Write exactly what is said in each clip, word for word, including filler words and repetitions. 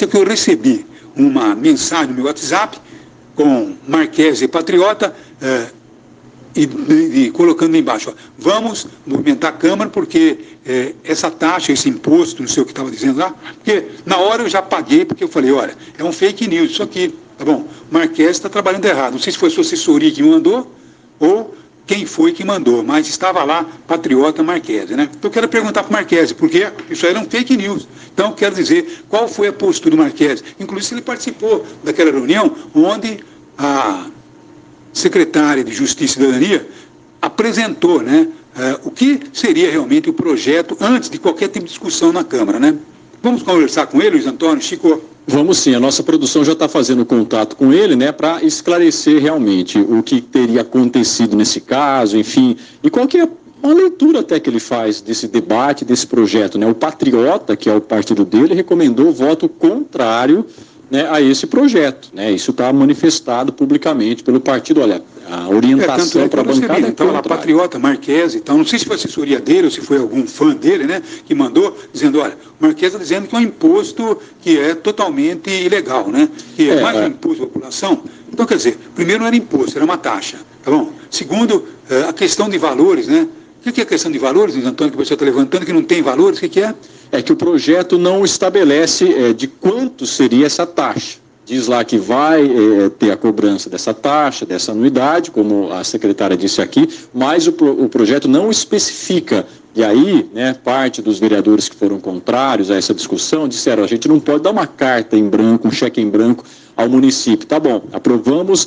Só que eu recebi uma mensagem no meu WhatsApp com Marquese e Patriota, eh, e, e, e colocando embaixo, ó, vamos movimentar a Câmara porque eh, essa taxa, esse imposto, não sei o que estava dizendo lá, porque na hora eu já paguei, porque eu falei, olha, é um fake news isso aqui, tá bom, o Marquese está trabalhando errado, não sei se foi a sua assessoria que me mandou, ou quem foi que mandou, mas estava lá, Patriota Marquese, né? Então eu quero perguntar para o Marquese, porque isso aí era um fake news. Então eu quero dizer qual foi a postura do Marquese. Inclusive se ele participou daquela reunião onde a secretária de Justiça e Cidadania apresentou, né, uh, o que seria realmente o projeto antes de qualquer tipo de discussão na Câmara, né? Vamos conversar com ele, Luiz Antônio, Chico? Vamos sim, a nossa produção já está fazendo contato com ele, né, para esclarecer realmente o que teria acontecido nesse caso, enfim, e qual que é uma leitura até que ele faz desse debate, desse projeto, né? O Patriota, que é o partido dele, recomendou o voto contrário, né, a esse projeto, né? Isso está manifestado publicamente pelo partido. Olha, a orientação é, para a bancada é então, a Patriota, Marquese, então, não sei se foi a assessoria dele ou se foi algum fã dele, né, que mandou, dizendo, olha, o Marquese está dizendo que é um imposto que é totalmente ilegal, né, que é, é mais é. um imposto da população. Então, quer dizer, primeiro não era imposto, era uma taxa, tá bom? Segundo, a questão de valores, né? O que é a questão de valores, Luiz Antônio, que você está levantando, que não tem valores? O que, que é? É que o projeto não estabelece é, de quanto seria essa taxa. Diz lá que vai é, ter a cobrança dessa taxa, dessa anuidade, como a secretária disse aqui, mas o, pro, o projeto não especifica. E aí, né, parte dos vereadores que foram contrários a essa discussão disseram, a gente não pode dar uma carta em branco, um cheque em branco ao município. Tá bom, aprovamos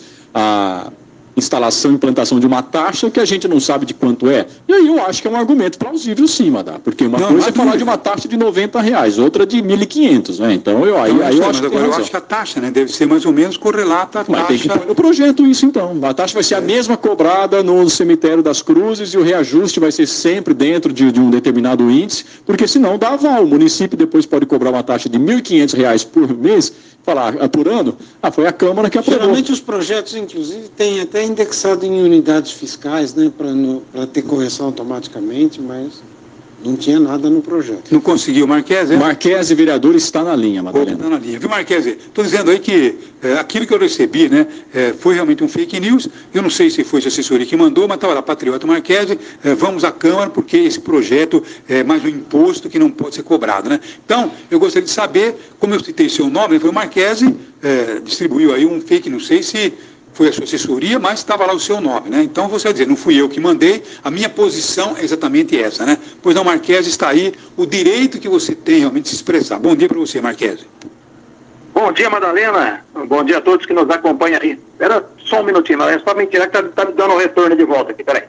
a instalação e implantação de uma taxa que a gente não sabe de quanto é. E aí eu acho que é um argumento plausível sim, Madá, porque uma não, coisa é falar de uma taxa de noventa reais, outra de mil e quinhentos, né? Então eu, aí, não, aí eu, acho, que eu acho que a taxa, né, deve ser mais ou menos correlata à taxa. Mas tem que pôr no projeto isso então. A taxa vai ser a mesma cobrada no cemitério das Cruzes e o reajuste vai ser sempre dentro de, de um determinado índice, porque senão dá aval. O município depois pode cobrar uma taxa de mil e quinhentos reais por mês, falar apurando, ah, foi a Câmara que aprovou. Geralmente os projetos, inclusive, têm até indexado em unidades fiscais, né, para ter correção automaticamente, mas não tinha nada no projeto. Não conseguiu, Marquese? É? Marquese, vereador, está na linha, Madalena. Está na linha. Viu, Marquese? Estou dizendo aí que é, aquilo que eu recebi, né, é, foi realmente um fake news. Eu não sei se foi a assessoria que mandou, mas estava lá, Patriota Marquese, é, vamos à Câmara, porque esse projeto é mais um imposto que não pode ser cobrado, né? Então, eu gostaria de saber, como eu citei seu nome, foi o Marquese, é, distribuiu aí um fake, não sei se foi a sua assessoria, mas estava lá o seu nome, né? Então você vai dizer, não fui eu que mandei, a minha posição é exatamente essa, né? Pois não, Marquese, está aí o direito que você tem realmente de se expressar. Bom dia para você, Marquese. Bom dia, Madalena. Bom dia a todos que nos acompanham aí. Espera só um minutinho, Madalena, só me tirar que está tá me dando um retorno de volta aqui, peraí.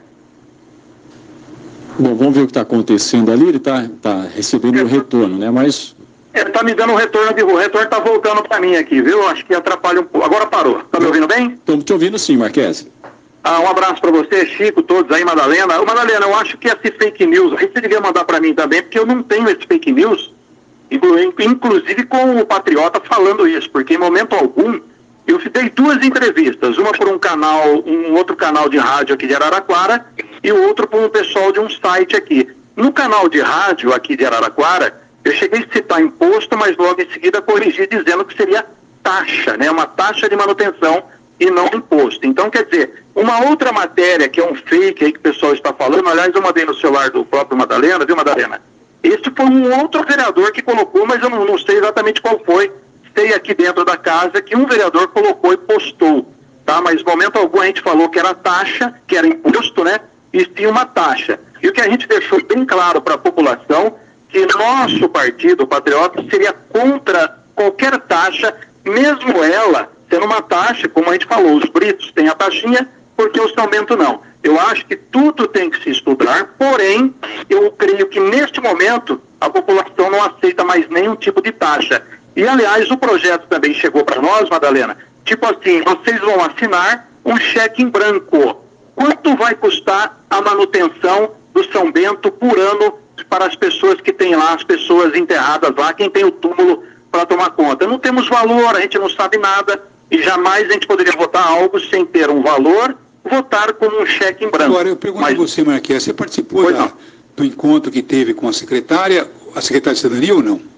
Bom, vamos ver o que está acontecendo ali, ele está tá recebendo o um retorno, né? Mas... Ele está me dando um retorno de rua. O retorno está voltando para mim aqui, viu? Acho que atrapalha um pouco. Agora parou. Está me ouvindo bem? Estamos te ouvindo sim, Marquese. Ah, um abraço para você, Chico, todos aí, Madalena. Ô, Madalena, eu acho que esse fake news, aí você devia mandar para mim também, porque eu não tenho esse fake news, inclusive com o Patriota falando isso, porque em momento algum eu dei duas entrevistas, uma por um canal, um outro canal de rádio aqui de Araraquara e o outro por um pessoal de um site aqui. No canal de rádio aqui de Araraquara, eu cheguei a citar imposto, mas logo em seguida corrigi dizendo que seria taxa, né? Uma taxa de manutenção e não imposto. Então, quer dizer, uma outra matéria que é um fake aí que o pessoal está falando, aliás, eu mandei no celular do próprio Madalena, viu, Madalena? Esse foi um outro vereador que colocou, mas eu não, não sei exatamente qual foi. Sei aqui dentro da casa que um vereador colocou e postou, tá? Mas, no momento algum, a gente falou que era taxa, que era imposto, né? E tinha uma taxa. E o que a gente deixou bem claro para a população, que nosso partido, o Patriota, seria contra qualquer taxa, mesmo ela sendo uma taxa, como a gente falou, os britos têm a taxinha, porque o São Bento não. Eu acho que tudo tem que se estudar, porém, eu creio que neste momento a população não aceita mais nenhum tipo de taxa. E, aliás, o projeto também chegou para nós, Madalena, tipo assim, vocês vão assinar um cheque em branco. Quanto vai custar a manutenção do São Bento por ano para as pessoas que têm lá, as pessoas enterradas lá, quem tem o túmulo para tomar conta? Não temos valor, a gente não sabe nada e jamais a gente poderia votar algo sem ter um valor, votar como um cheque em branco. Agora, eu pergunto Mas... a você, Marquese, você participou da, do encontro que teve com a secretária, a secretária de Cidadania ou não?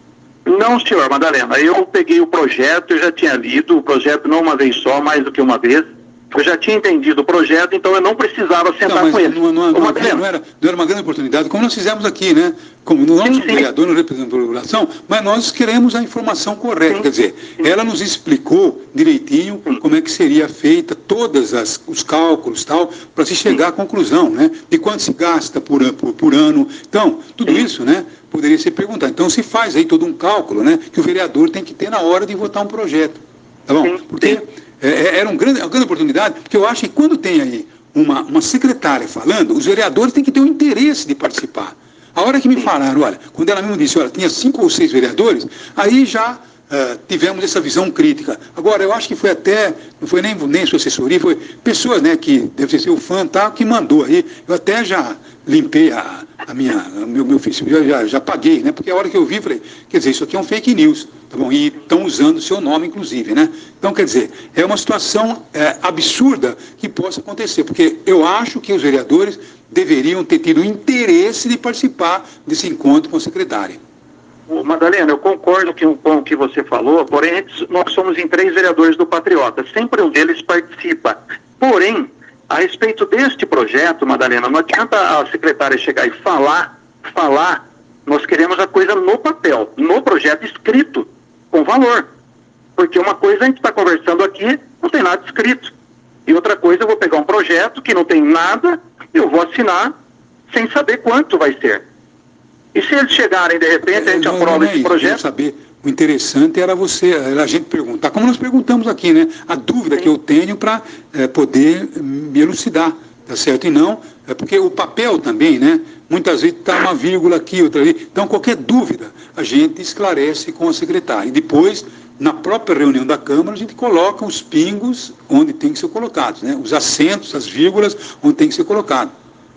Não, senhor Madalena, eu peguei o projeto, eu já tinha lido o projeto não uma vez só, mais do que uma vez. Eu já tinha entendido o projeto, então eu não precisava sentar não, com ele. Não, não, não, não, era, não era uma grande oportunidade, como nós fizemos aqui, né? Como o nosso vereador não representa a população, mas nós queremos a informação correta. Sim. Quer dizer, ela nos explicou direitinho Sim. como é que seria feita todos os cálculos tal, para se chegar Sim. à conclusão, né? De quanto se gasta por, por, por ano. Então, tudo Sim. isso, né? Poderia ser perguntado. Então, se faz aí todo um cálculo, né? Que o vereador tem que ter na hora de votar um projeto. Tá bom? Sim. Porque... Sim. É, era um grande, uma grande oportunidade, porque eu acho que quando tem aí uma, uma secretária falando, os vereadores têm que ter o interesse de participar. A hora que me falaram, olha, quando ela mesmo disse, olha, tinha cinco ou seis vereadores, aí já uh, tivemos essa visão crítica. Agora, eu acho que foi até, não foi nem, nem sua assessoria, foi pessoas, né, que deve ser o fã, tá, que mandou aí. Eu até já limpei a, a minha, o meu, meu Facebook, já, já, já paguei, né, porque a hora que eu vi, falei, quer dizer, isso aqui é um fake news. Tá bom? E estão usando o seu nome, inclusive, né? Então, quer dizer, é uma situação é, absurda que possa acontecer, porque eu acho que os vereadores deveriam ter tido interesse de participar desse encontro com a secretária. Madalena, eu concordo com o que você falou, porém, nós somos em três vereadores do Patriota, sempre um deles participa. Porém, a respeito deste projeto, Madalena, não adianta a secretária chegar e falar, falar, nós queremos a coisa no papel, no projeto escrito, com valor. Porque uma coisa a gente está conversando aqui, não tem nada escrito. E outra coisa, eu vou pegar um projeto que não tem nada, eu vou assinar sem saber quanto vai ser. E se eles chegarem, de repente, a gente não, aprova não é esse isso, projeto... Saber. O interessante era você, era a gente perguntar, como nós perguntamos aqui, né? A dúvida Sim. que eu tenho para é, poder me elucidar, tá certo? E não, é porque o papel também, né? Muitas vezes está uma vírgula aqui, outra ali. Então, qualquer dúvida, a gente esclarece com a secretária. E depois, na própria reunião da Câmara, a gente coloca os pingos onde tem que ser colocados, né? Os acentos, as vírgulas, onde tem que ser colocado.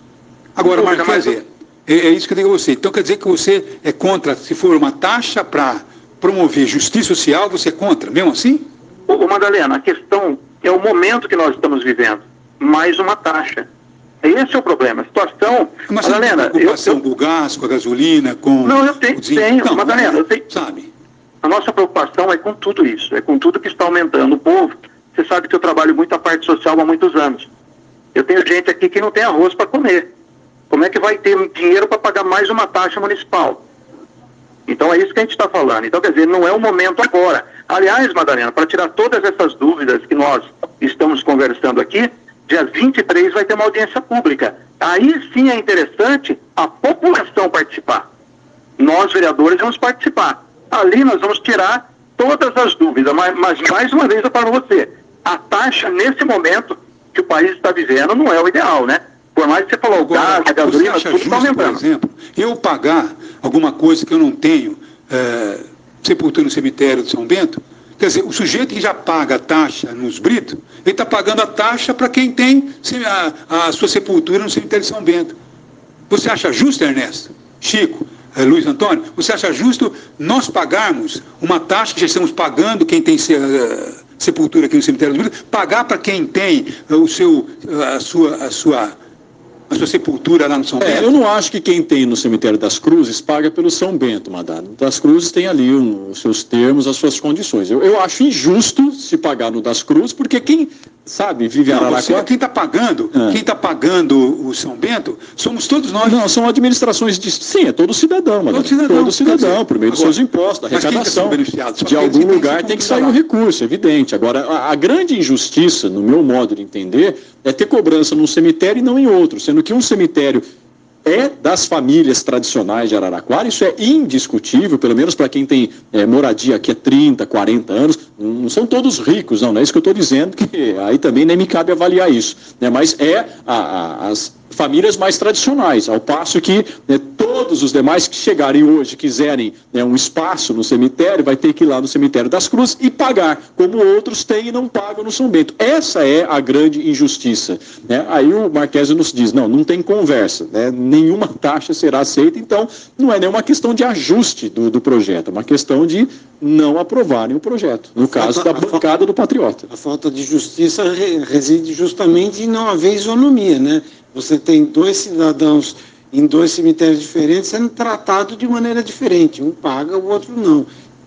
Agora, Marcos, quer dizer, é, é isso que eu digo a você. Então, quer dizer que você é contra, se for uma taxa para promover justiça social, você é contra, mesmo assim? Ô, Madalena, a questão é o momento que nós estamos vivendo. Mais uma taxa. Esse é o problema. A situação... Mas você Madalena, tem preocupação eu, eu... com o gás, com a gasolina, com... Não, eu tenho, tenho não, Madalena, é, eu tenho... Sabe? A nossa preocupação é com tudo isso, é com tudo que está aumentando. O povo, você sabe que eu trabalho muito a parte social há muitos anos. Eu tenho gente aqui que não tem arroz para comer. Como é que vai ter dinheiro para pagar mais uma taxa municipal? Então é isso que a gente está falando. Então, quer dizer, não é o momento agora. Aliás, Madalena, para tirar todas essas dúvidas que nós estamos conversando aqui, dia vinte e três vai ter uma audiência pública. Aí sim é interessante a população participar. Nós, vereadores, vamos participar. Ali nós vamos tirar todas as dúvidas. Mas, mas mais uma vez eu falo para você, a taxa nesse momento que o país está vivendo não é o ideal, né? Por mais que você falou, o gás, a gasolina, tudo está aumentando. Por exemplo, eu pagar alguma coisa que eu não tenho, é, sepultura no cemitério de São Bento, quer dizer, o sujeito que já paga a taxa nos Britos, ele está pagando a taxa para quem tem a, a sua sepultura no cemitério de São Bento. Você acha justo, Ernesto? Chico? É, Luiz Antônio? Você acha justo nós pagarmos uma taxa que já estamos pagando quem tem uh, sepultura aqui no cemitério dos Britos, pagar para quem tem uh, o seu, uh, a sua... A sua a sua sepultura lá no São é, Bento? Eu não acho que quem tem no cemitério das Cruzes paga pelo São Bento, Madalena. Das Cruzes tem ali um, os seus termos, as suas condições. Eu, eu acho injusto se pagar no das Cruzes, porque quem, sabe, vive Araraquara... Quem está pagando, é. quem está pagando o São Bento, somos todos nós. Não, são administrações de... Sim, é todo cidadão, Madalena. Todo cidadão. Todo cidadão, dizer, por meio agora, dos seus impostos, da arrecadação. Tá de algum lugar tem que sair um recurso, é evidente. Agora, a, a grande injustiça, no meu modo de entender, é ter cobrança num cemitério e não em outro, sendo que um cemitério é das famílias tradicionais de Araraquara, isso é indiscutível, pelo menos para quem tem é, moradia aqui há trinta, quarenta anos, não são todos ricos, não, não é isso que eu estou dizendo, que aí também nem me cabe avaliar isso, né, mas é a, a, as famílias mais tradicionais, ao passo que né, todos os demais que chegarem hoje, quiserem né, um espaço no cemitério, vai ter que ir lá no cemitério das Cruzes e pagar, como outros têm e não pagam no São Bento. Essa é a grande injustiça. Né? Aí o Marquesi nos diz, não, não tem conversa, né? Nenhuma taxa será aceita, então não é nenhuma questão de ajuste do, do projeto, é uma questão de não aprovarem o projeto, no caso da bancada do Patriota. A falta de justiça reside justamente em não haver isonomia, né? Você tem dois cidadãos em dois cemitérios diferentes sendo tratados de maneira diferente. Um paga, o outro não.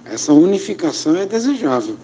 Essa unificação é desejável.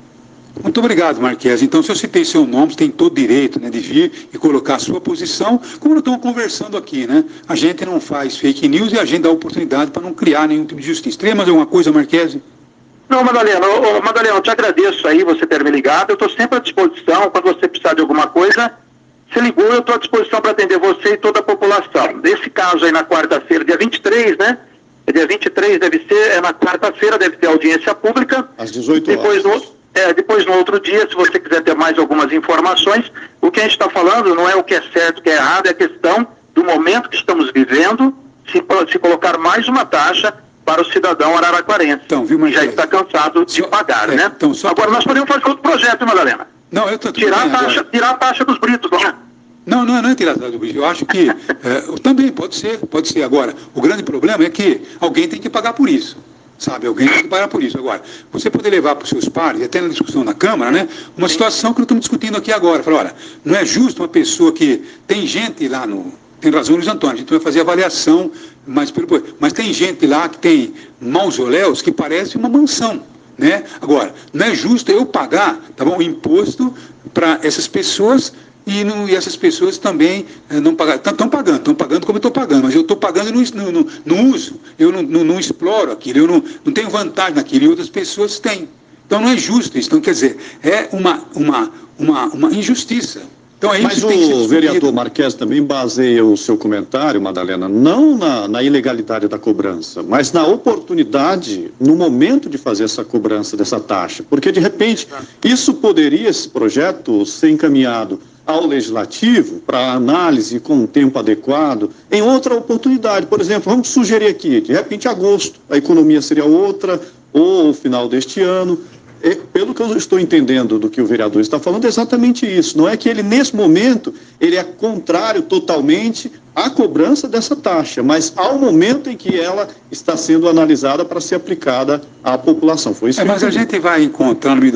Muito obrigado, Marquese. Então, se eu citei seu nome, você tem todo direito, né, de vir e colocar a sua posição, como nós estamos conversando aqui, né? A gente não faz fake news e a gente dá oportunidade para não criar nenhum tipo de justiça. Teria mais alguma coisa, Marquese? Não, Madalena, ô, ô, Madalena, eu te agradeço aí você ter me ligado. Eu estou sempre à disposição. Quando você precisar de alguma coisa, você ligou, eu estou à disposição para atender você e toda a população. Nesse caso aí, na quarta-feira, dia vinte e três, né? Dia vinte e três deve ser, é na quarta-feira, deve ter audiência pública. Às dezoito horas. Depois, no, é, depois, no outro dia, se você quiser ter mais algumas informações, o que a gente está falando não é o que é certo, o que é errado, é a questão do momento que estamos vivendo, se, se colocar mais uma taxa para o cidadão araraquarense, então, viu, que já está cansado de só, pagar, é, né? Então, só Agora, nós podemos fazer outro projeto, Madalena. Não, eu estou tirar, a taxa, tirar a taxa dos britos, não é? Não, não, não é tirar a taxa do brito. Eu acho que é, também pode ser, pode ser. Agora, o grande problema é que alguém tem que pagar por isso. Sabe, alguém tem que pagar por isso. Agora, você poder levar para os seus pares, até na discussão na Câmara, né, uma situação que nós estamos discutindo aqui agora. Falar, olha, não é justo uma pessoa que tem gente lá no... Tem razão, Luiz Antônio, a gente vai fazer avaliação, mas, mas tem gente lá que tem mausoléus que parece uma mansão, né? Agora, não é justo eu pagar, tá bom, imposto para essas pessoas e, não, e essas pessoas também eh, não pagam, estão pagando, estão pagando como eu estou pagando, mas eu estou pagando e não, não, não uso, eu não, não, não exploro aquilo, eu não, não tenho vantagem naquilo e outras pessoas têm. Então não é justo isso, então quer dizer, é uma, uma, uma, uma injustiça. Então, é Mas o vereador Marquese também baseia o seu comentário, Madalena, não na, na ilegalidade da cobrança, mas na oportunidade, no momento de fazer essa cobrança dessa taxa. Porque, de repente, isso poderia, esse projeto, ser encaminhado ao Legislativo para análise com um tempo adequado em outra oportunidade. Por exemplo, vamos sugerir aqui, de repente, agosto, a economia seria outra, ou o final deste ano. É, pelo que eu estou entendendo do que o vereador está falando, é exatamente isso. Não é que ele, nesse momento, ele é contrário totalmente à cobrança dessa taxa, mas ao momento em que ela está sendo analisada para ser aplicada à população. Foi isso é, que mas a gente vai encontrando